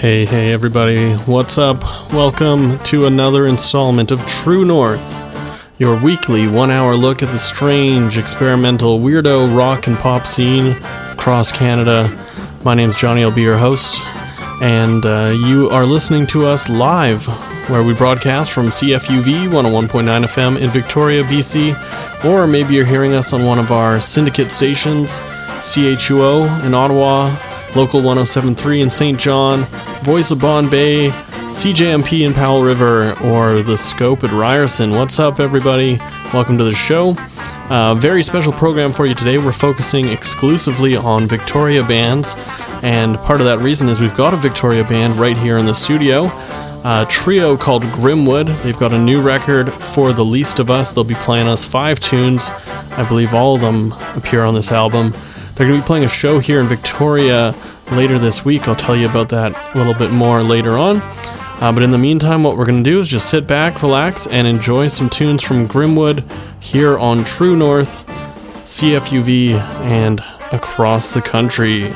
Hey everybody, what's up? Welcome to another installment of True North, your weekly 1-hour look at the strange, experimental, weirdo rock and pop scene across Canada. My name's Johnny, I'll be your host, and you are listening to us live, where we broadcast from CFUV 101.9 FM in Victoria, BC, or maybe you're hearing us on one of our syndicate stations, CHUO in Ottawa, Local 107.3 in St. John, Voice of Bon Bay, CJMP in Powell River, or The Scope at Ryerson. What's up, everybody? Welcome to the show. Very special program for you today. We're focusing exclusively on Victoria bands, and part of that reason is we've got a Victoria band right here in the studio. A trio called Grimwood. They've got a new record, For the Least of Us. They'll be playing us 5 tunes. I believe all of them appear on this album. They're going to be playing a show here in Victoria later this week. I'll tell you about that a little bit more later on. But in the meantime, what we're going to do is just sit back, relax, and enjoy some tunes from Grimwood here on True North, CFUV, and across the country.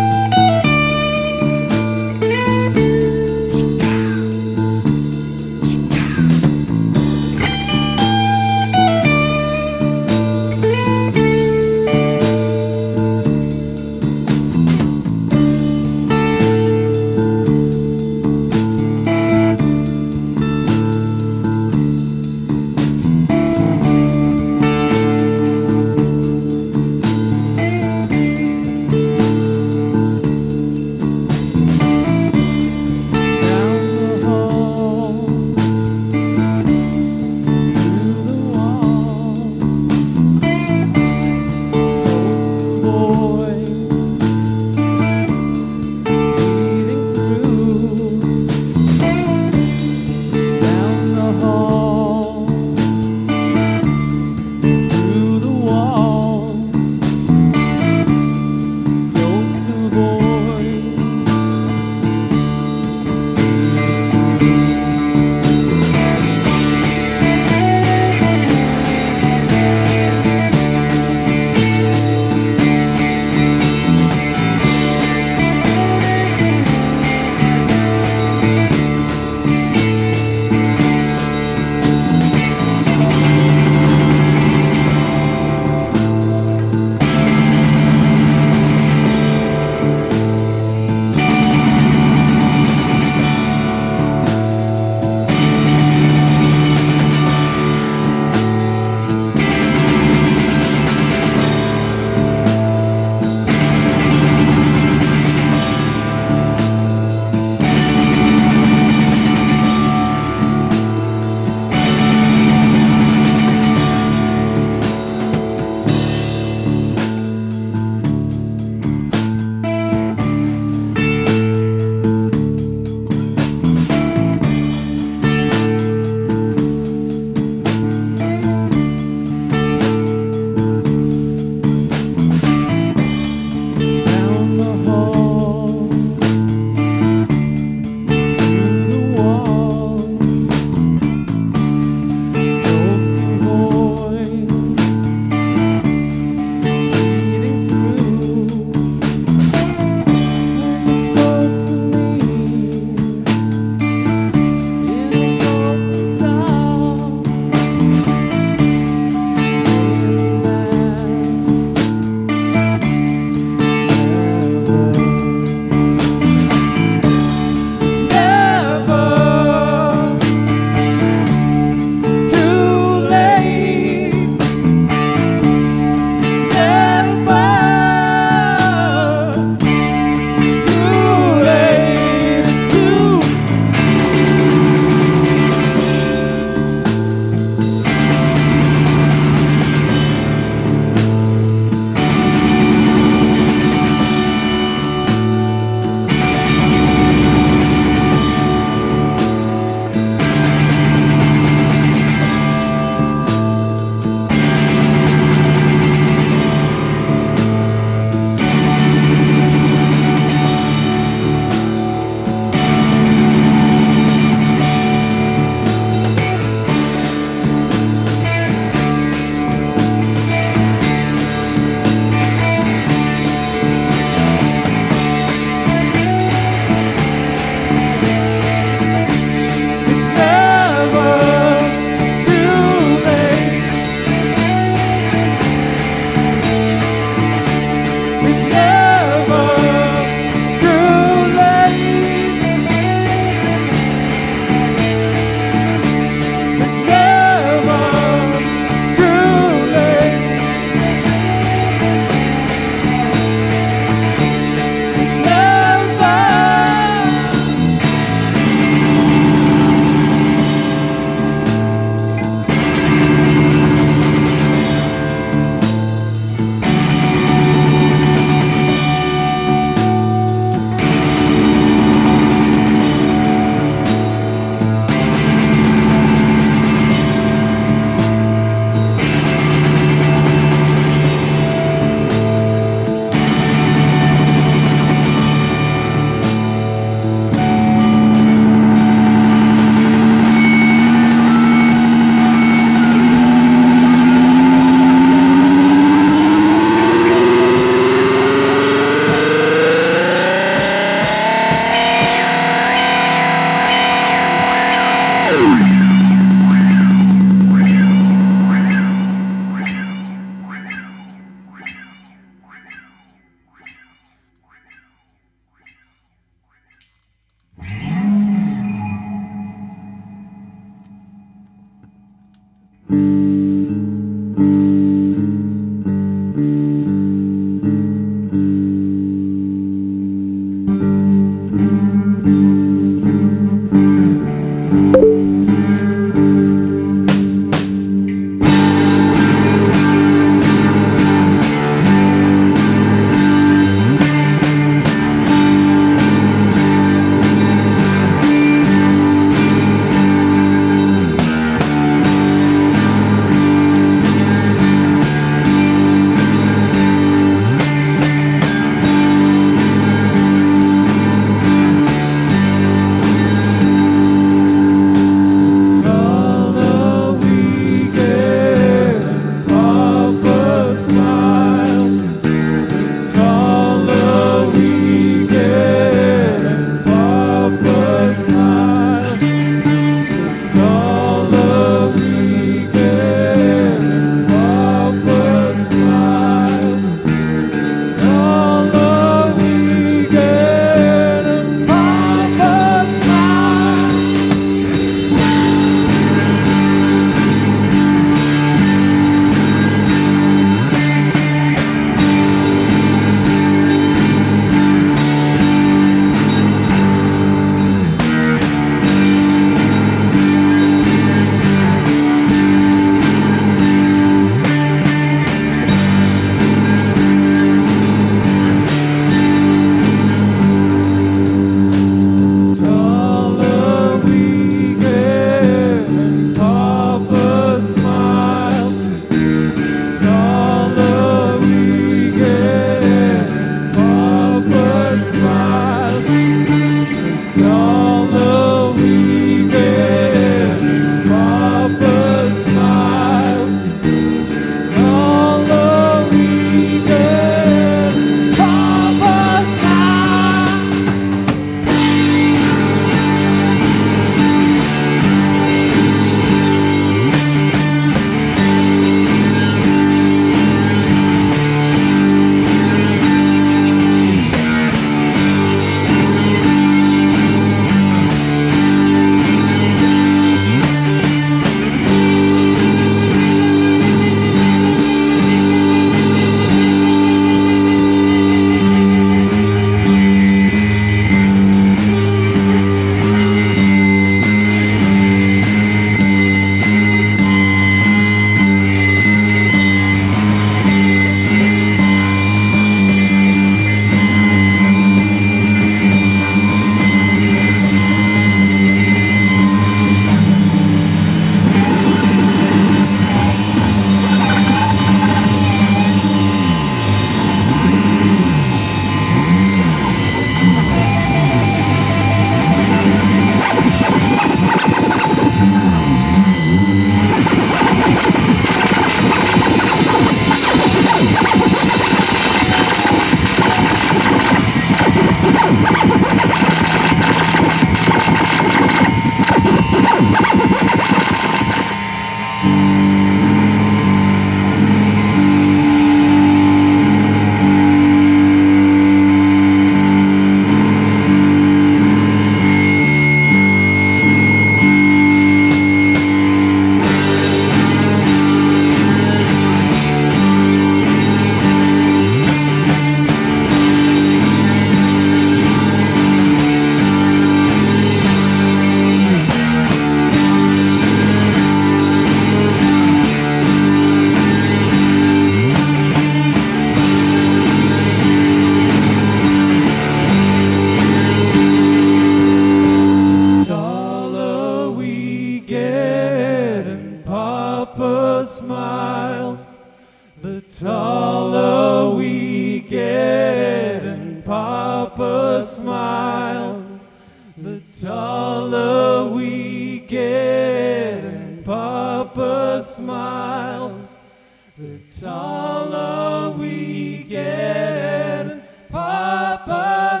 Papa smiles, the taller we get, and Papa smiles, the taller we get, and Papa smiles, the taller we get, and Papa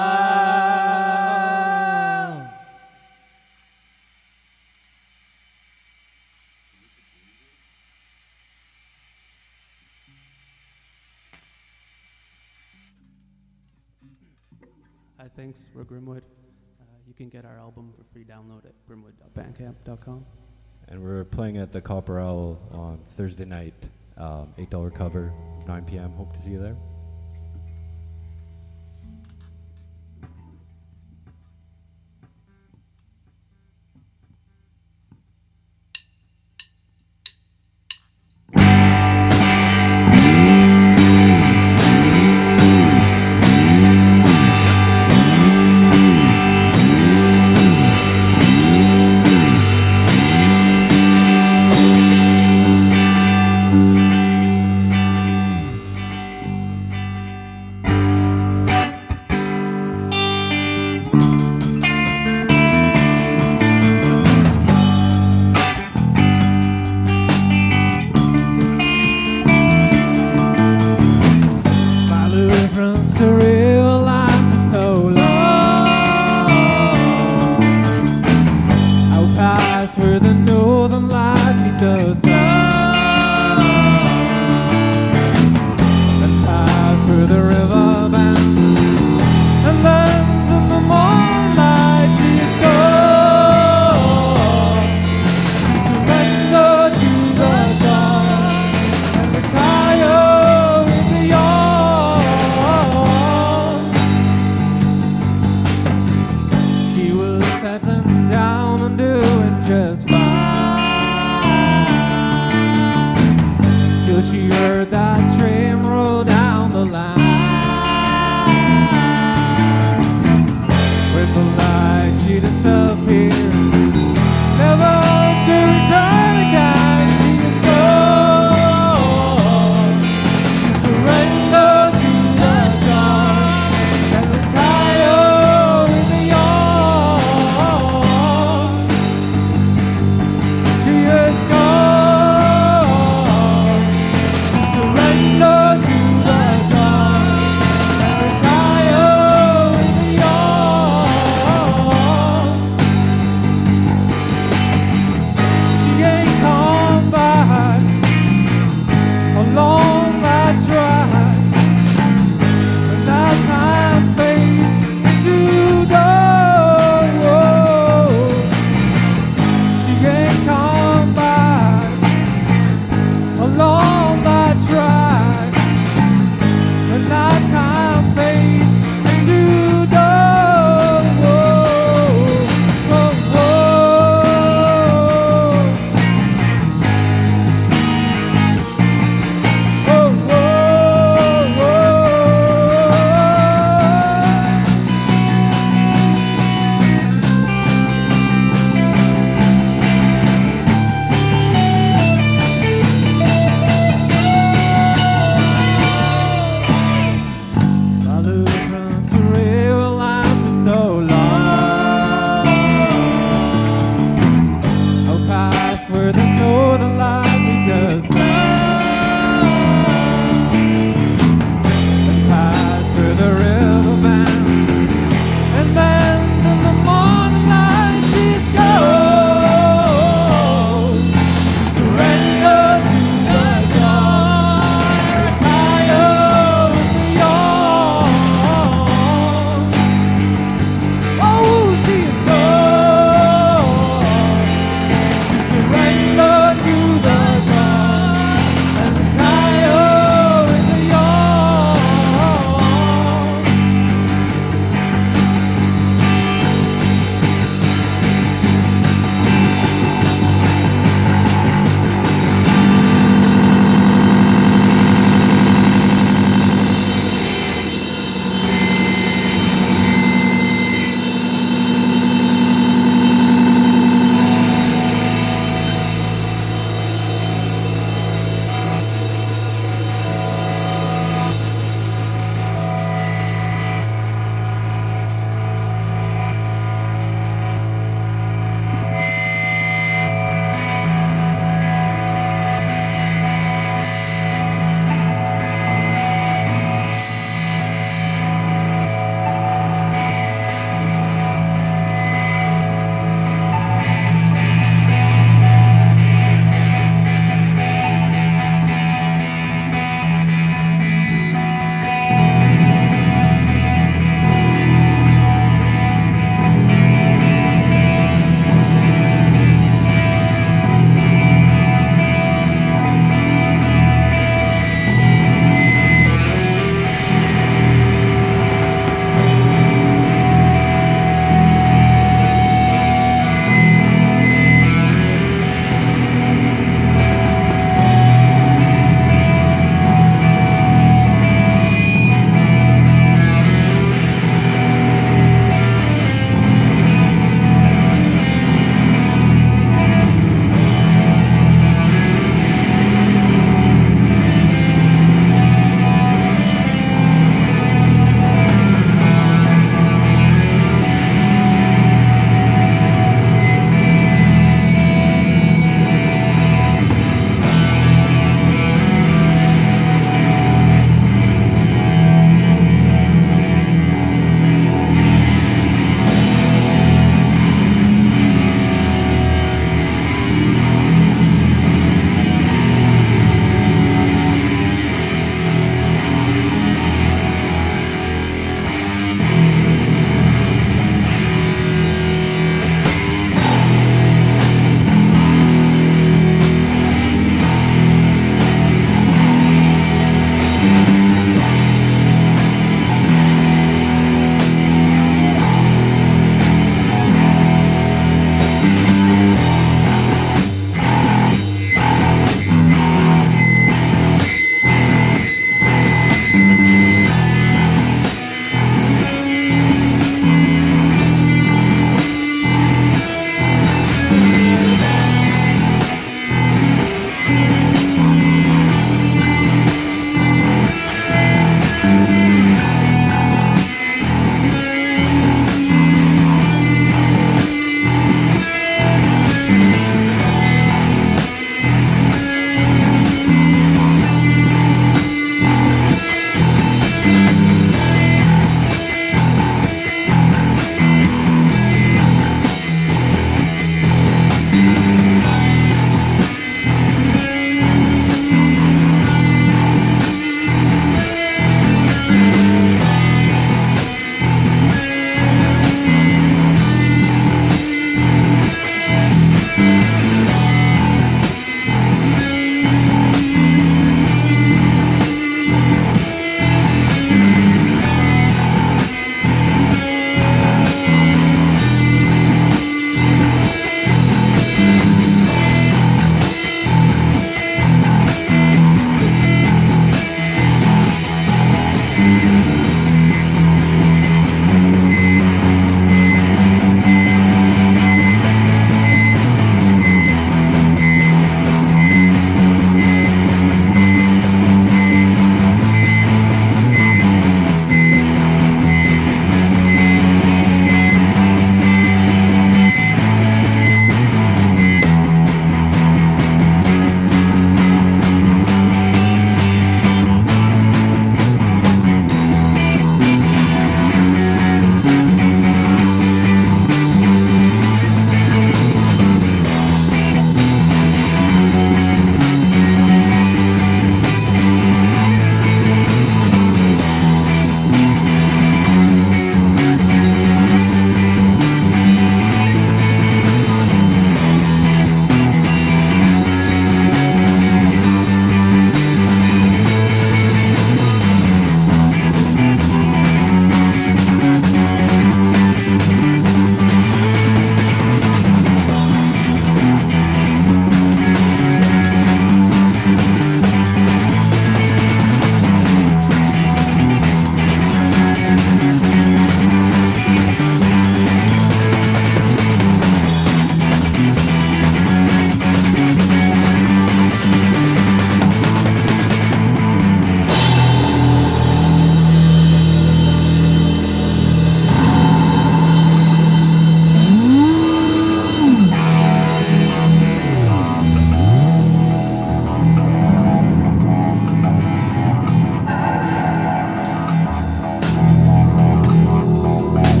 smiles. Hi, thanks. We're Grimwood. You can get our album for free download at grimwood.bandcamp.com. And we're playing at the Copper Owl on Thursday night, $8 cover, 9 p.m. Hope to see you there.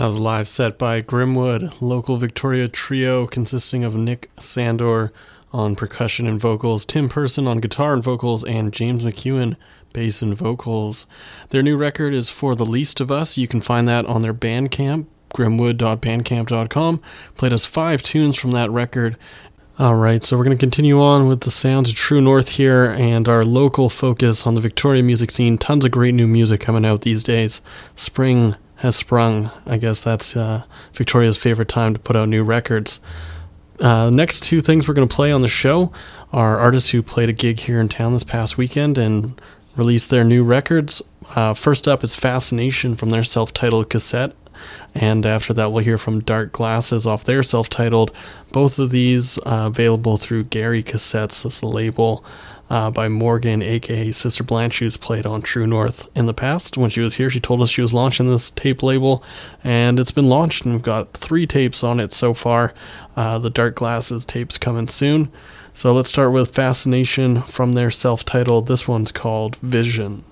That was a live set by Grimwood, local Victoria trio consisting of Nick Sandor on percussion and vocals, Tim Person on guitar and vocals, and James McEwen, bass and vocals. Their new record is For the Least of Us. You can find that on their Bandcamp, grimwood.bandcamp.com. Played us 5 tunes from that record. Alright, so we're going to continue on with the sounds of True North here and our local focus on the Victoria music scene. Tons of great new music coming out these days. Spring has sprung. I guess that's Victoria's favorite time to put out new records. Next 2 things we're going to play on the show are artists who played a gig here in town this past weekend and released their new records. First up is Fascination from their self-titled cassette, and after that we'll hear from Dark Glasses off their self-titled. Both of these available through Gary Cassettes, this label by Morgan, aka Sister Blanche, who's played on True North in the past. When she was here, she told us she was launching this tape label, and it's been launched, and we've got 3 tapes on it so far. The Dark Glasses tape's coming soon. So let's start with Fascination from their self-titled. This one's called Vision.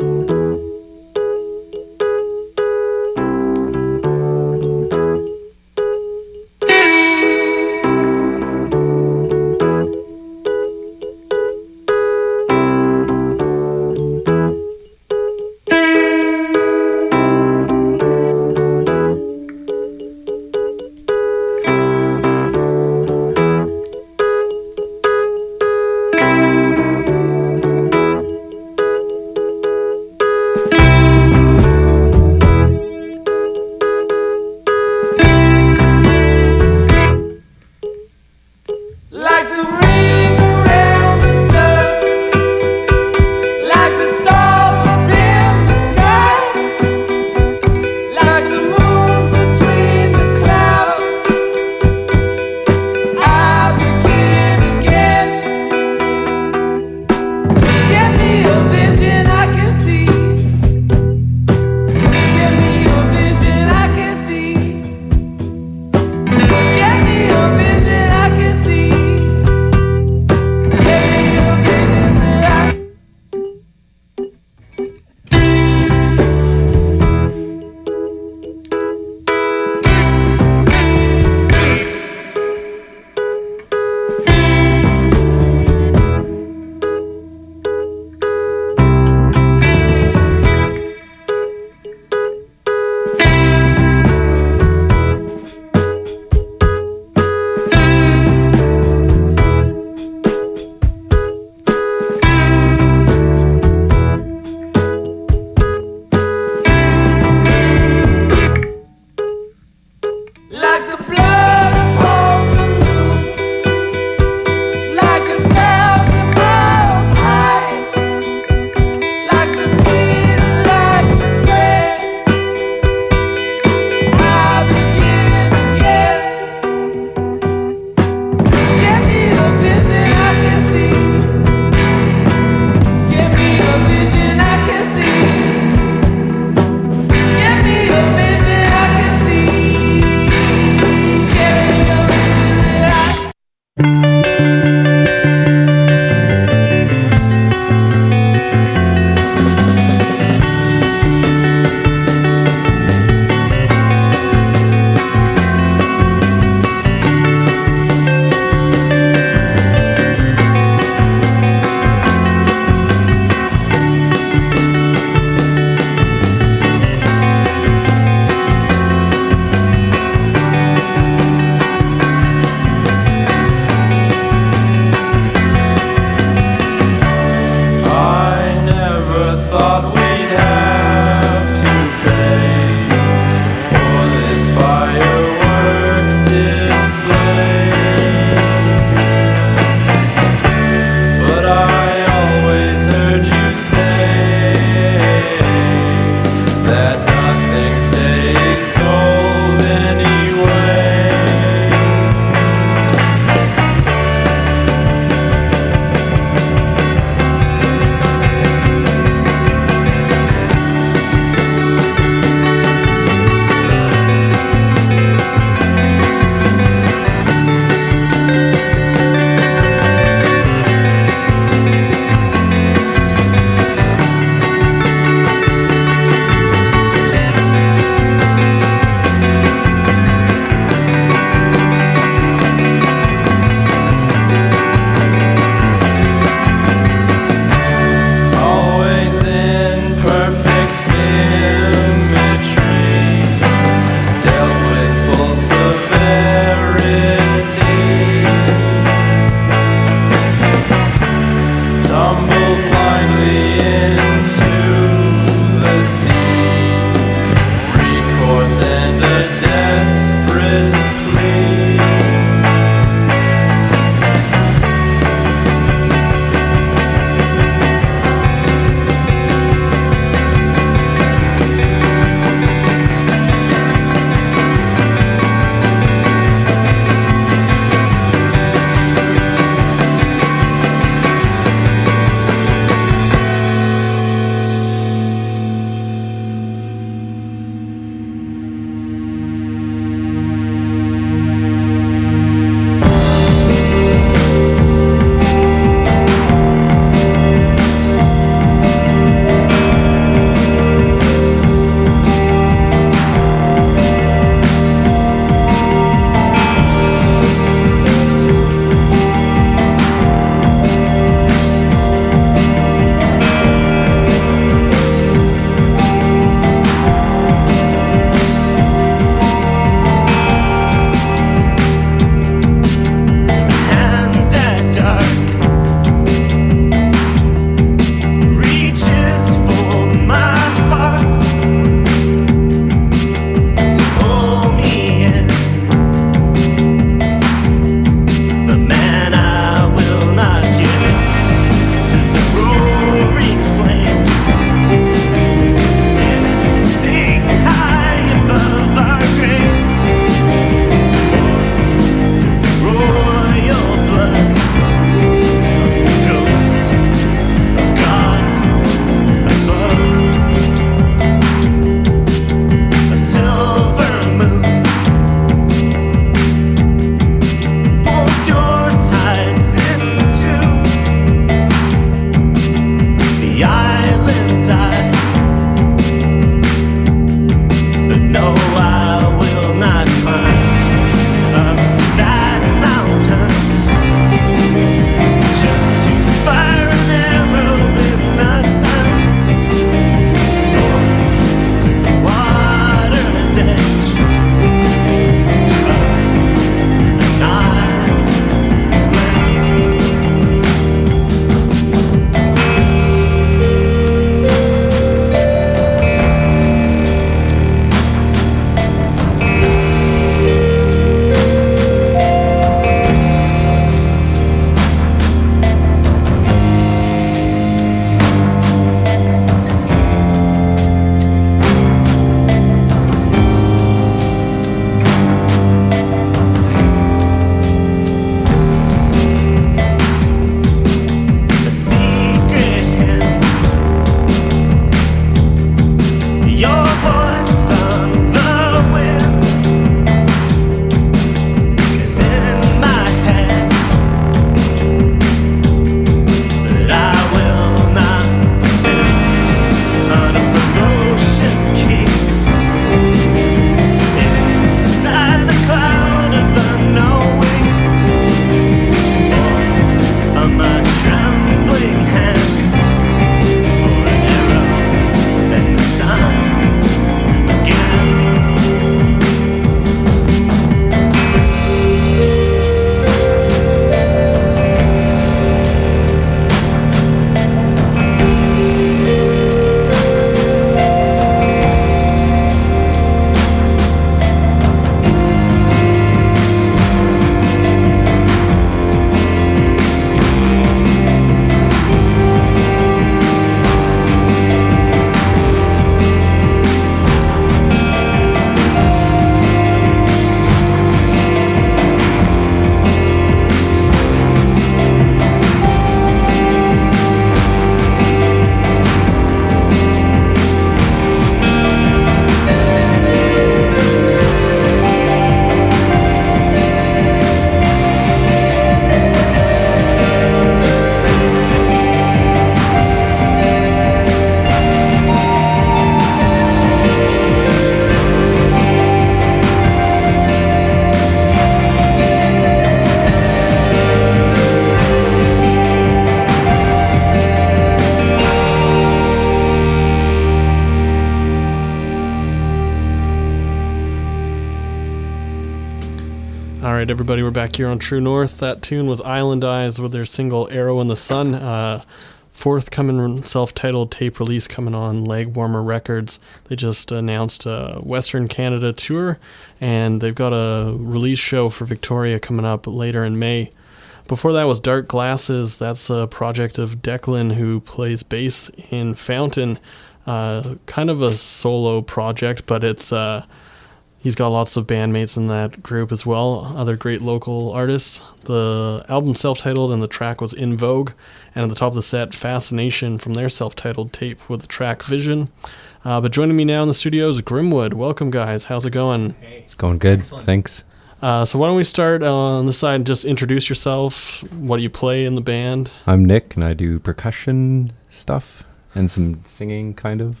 right, everybody, we're back here on True North. That tune was Island Eyes with their single Arrow in the Sun. Forthcoming self-titled tape release coming on Leg Warmer Records. They just announced a Western Canada tour, and they've got a release show for Victoria coming up later in May. Before that was Dark Glasses. That's a project of Declan, who plays bass in Fountain. Kind of a solo project, but it's he's got lots of bandmates in that group as well, other great local artists. The album's self-titled, and the track was In Vogue. And at the top of the set, Fascination from their self-titled tape with the track Vision. But joining me now in the studio is Grimwood. Welcome, guys. How's it going? Hey. It's going good. Excellent. Thanks. So why don't we start on the side, just introduce yourself, what do you play in the band? I'm Nick, and I do percussion stuff and some singing, kind of.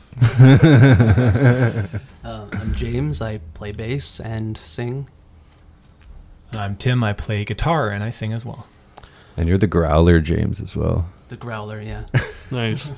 I'm James. I play bass and sing. I'm Tim. I play guitar and I sing as well. And you're the growler, James, as well. The growler, yeah. Nice.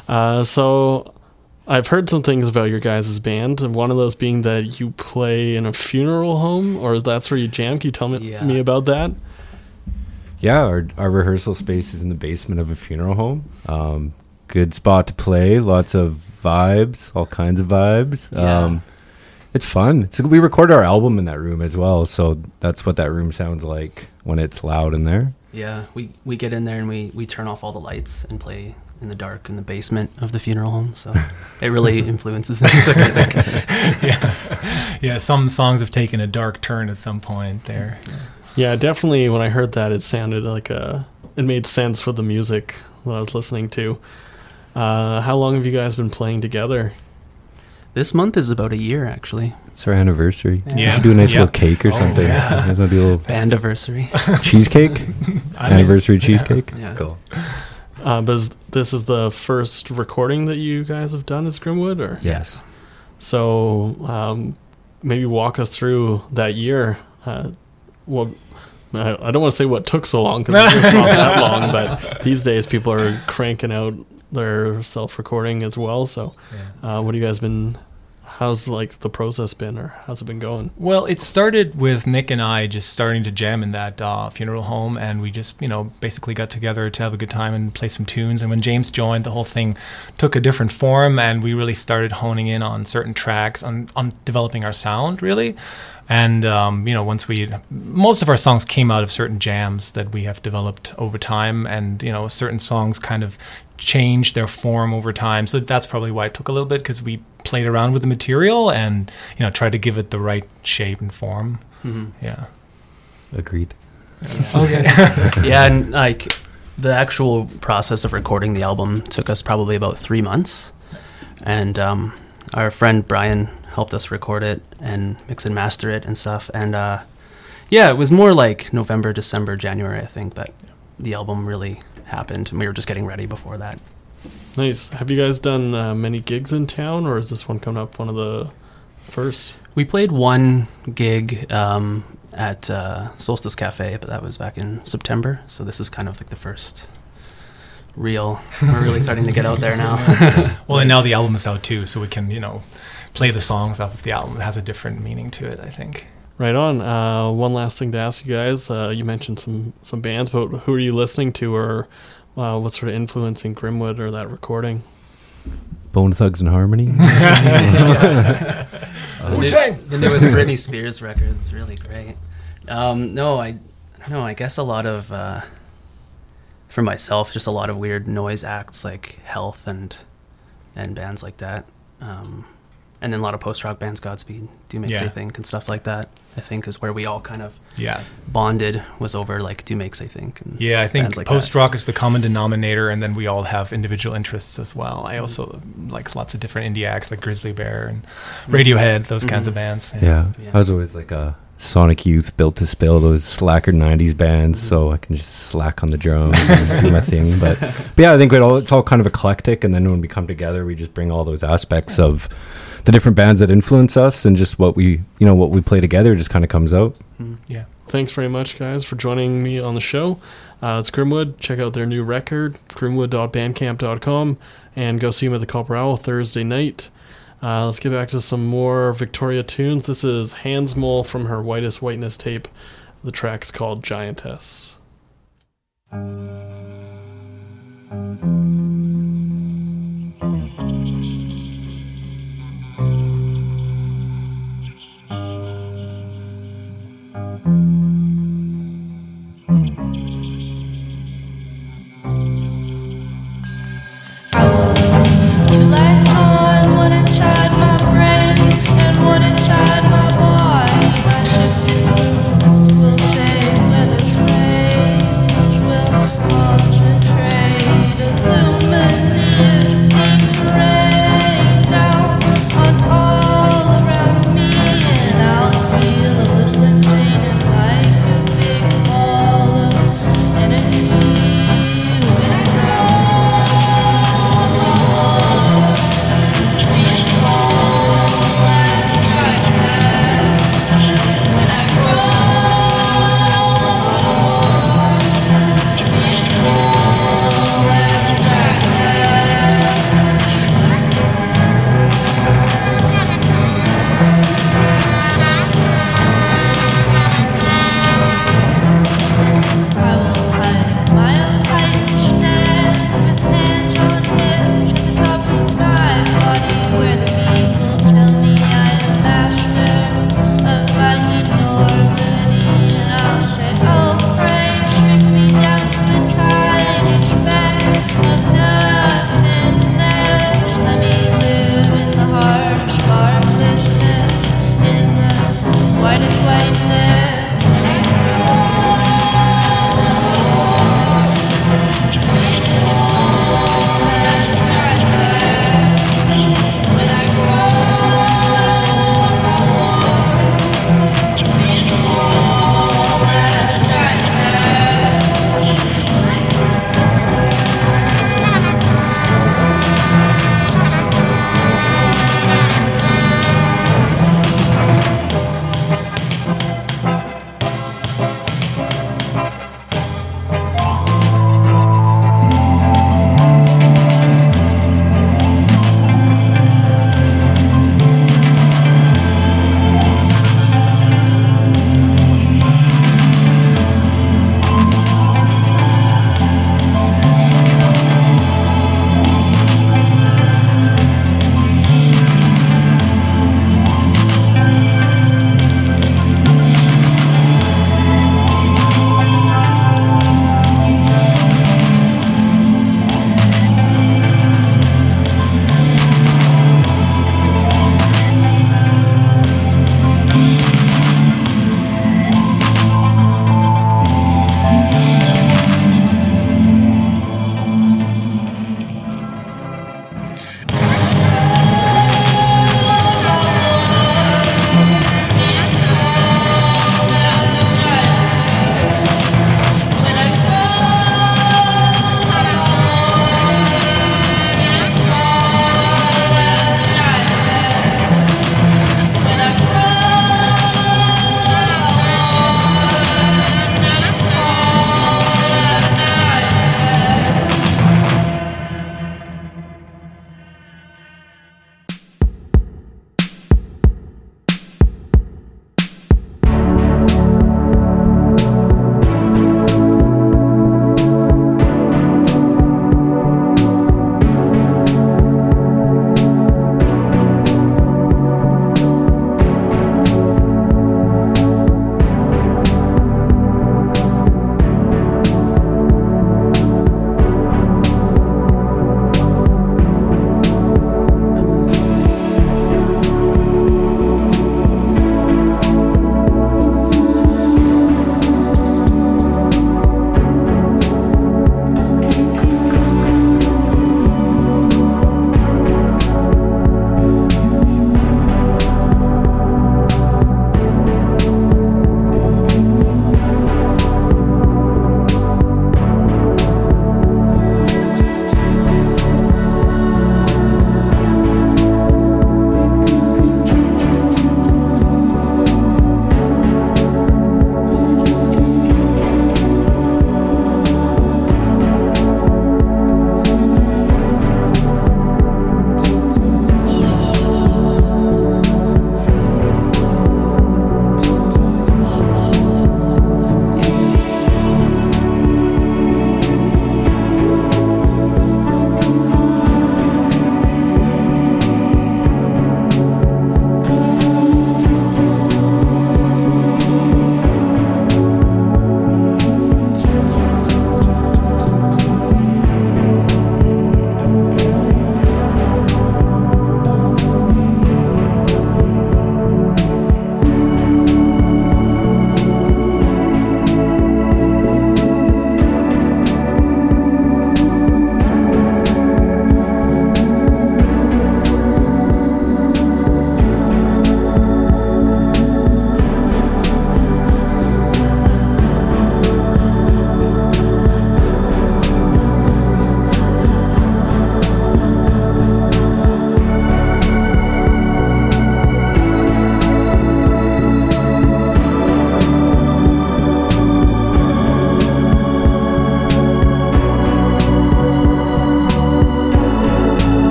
So I've heard some things about your guys' band, and one of those being that you play in a funeral home, or that's where you jam. Can you tell me about that? Yeah, our rehearsal space is in the basement of a funeral home. Good spot to play. Lots of vibes, all kinds of vibes. Yeah. It's fun. We record our album in that room as well, so that's what that room sounds like when it's loud in there. Yeah, we get in there and we turn off all the lights and play in the dark in the basement of the funeral home, so it really influences things, I think. Yeah, some songs have taken a dark turn at some point there. Yeah, definitely. When I heard that, it sounded like it made sense for the music that I was listening to. How long have you guys been playing together? This month is about a year, actually. It's our anniversary. Yeah. We should do a nice little cake or something. yeah. Maybe a little Bandiversary. cheesecake. Anniversary cheesecake. Yeah. Cool. But this is the first recording that you guys have done as Grimwood, or? Yes. So maybe walk us through that year. Well, I don't want to say what took so long, because it's not that long, but these days people are cranking out their self-recording as well. So what have you guys been, how's the process been, or how's it been going? Well, it started with Nick and I just starting to jam in that funeral home, and we just, basically got together to have a good time and play some tunes. And when James joined, the whole thing took a different form, and we really started honing in on certain tracks, on developing our sound, really. And, most of our songs came out of certain jams that we have developed over time, and, certain songs kind of changed their form over time. So that's probably why it took a little bit, because we played around with the material and, tried to give it the right shape and form. Mm-hmm. Yeah. Agreed. Okay. Yeah, and the actual process of recording the album took us probably about 3 months. And our friend Brian helped us record it and mix and master it and stuff. And it was more like November, December, January, I think, that the album really happened. And we were just getting ready before that. Nice. Have you guys done many gigs in town, or is this one coming up one of the first? We played one gig at Solstice Cafe, but that was back in September. So this is kind of like the first we're really starting to get out there now. Well, and now the album is out too, so we can, play the songs off of the album. It has a different meaning to it, I think. Right on. One last thing to ask you guys. You mentioned some bands, but who are you listening to, or what's sort of influencing Grimwood or that recording? Bone Thugs and Harmony. The newest Britney Spears record is really great. No, I don't know. I guess a lot of, for myself, just a lot of weird noise acts like Health and bands like that. And then a lot of post-rock bands, Godspeed, Do Make Say Think, and stuff like that, I think, is where we all kind of bonded, was over, Do Make Say Think. And I think like post-rock is the common denominator, and then we all have individual interests as well. I also like lots of different indie acts, like Grizzly Bear and Radiohead, those kinds of bands. Yeah. I was always like a Sonic Youth, Built to Spill, those slacker 90s bands, so I can just slack on the drums and do my thing. But yeah, I think it's all kind of eclectic, and then when we come together, we just bring all those aspects of the different bands that influence us, and just what we play together just kind of comes out. Yeah. Thanks very much, guys, for joining me on the show. It's Grimwood. Check out their new record, grimwood.bandcamp.com, and go see them at the Copper Owl Thursday night. Let's get back to some more Victoria tunes. This is Hansmole from her Whitest Whiteness tape. The track's called Giantess. Will concentrate a little.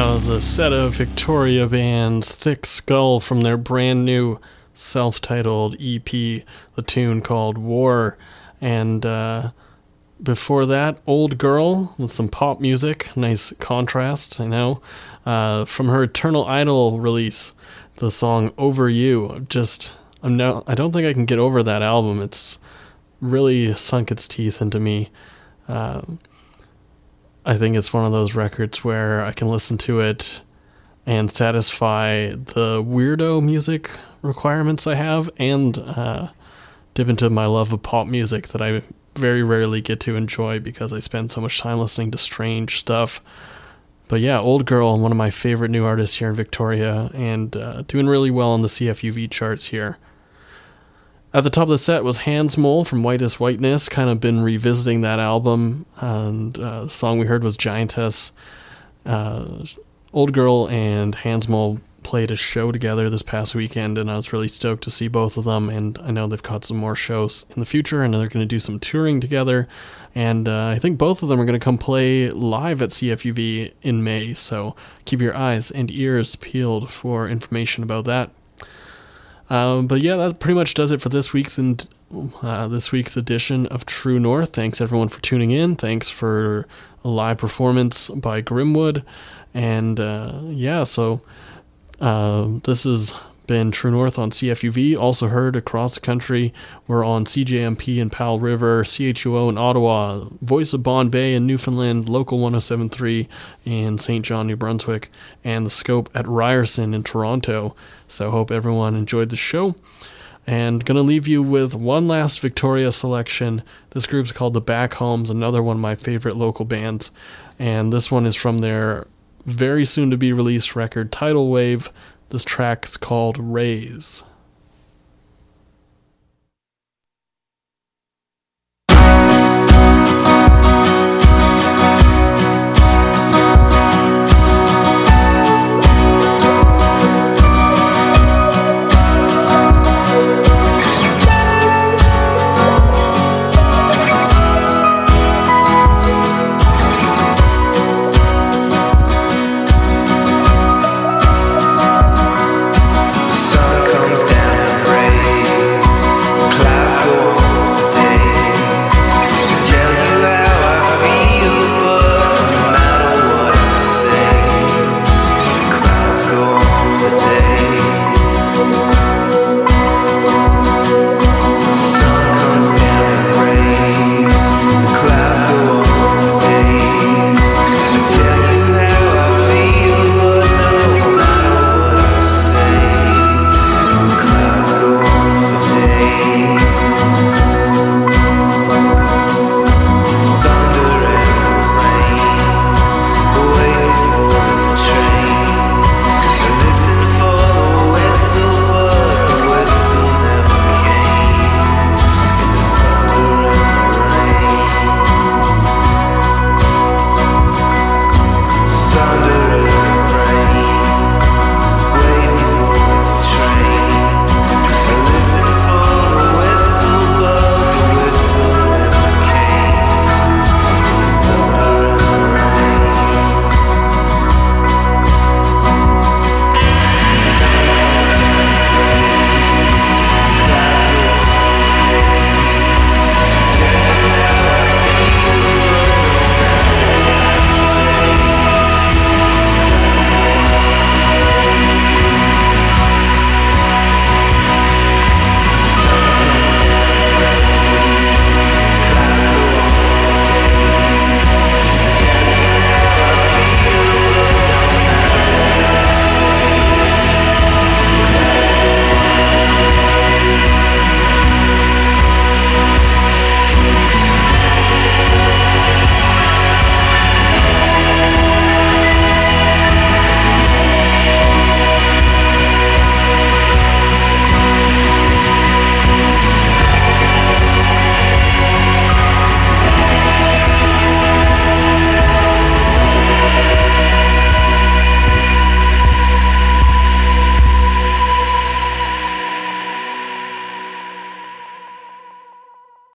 was a set of Victoria band's Thick Skull from their brand new self-titled EP, the tune called War. And before that, Old Girl with some pop music, nice contrast, I know, from her Eternal Idol release, the song Over You. I don't think I can get over that album. It's really sunk its teeth into me. I think it's one of those records where I can listen to it and satisfy the weirdo music requirements I have, and dip into my love of pop music that I very rarely get to enjoy because I spend so much time listening to strange stuff. But yeah, Old Girl, one of my favorite new artists here in Victoria, and doing really well on the CFUV charts here. At the top of the set was Hans Mole from Whitest Whiteness, kind of been revisiting that album, and the song we heard was Giantess. Old Girl and Hans Mole played a show together this past weekend, and I was really stoked to see both of them, and I know they've got some more shows in the future, and they're going to do some touring together, and I think both of them are going to come play live at CFUV in May, so keep your eyes and ears peeled for information about that. But yeah, that pretty much does it for this week's edition of True North. Thanks everyone for tuning in. Thanks for a live performance by Grimwood. And so this has been True North on CFUV. Also heard across the country. We're on CJMP in Powell River, CHUO in Ottawa, Voice of Bond Bay in Newfoundland, Local 107.3 in St. John, New Brunswick, and The Scope at Ryerson in Toronto. So hope everyone enjoyed the show. And going to leave you with one last Victoria selection. This group's called The Back Homes, another one of my favorite local bands. And this one is from their very soon to be released record Tidal Wave. This track is called Raise.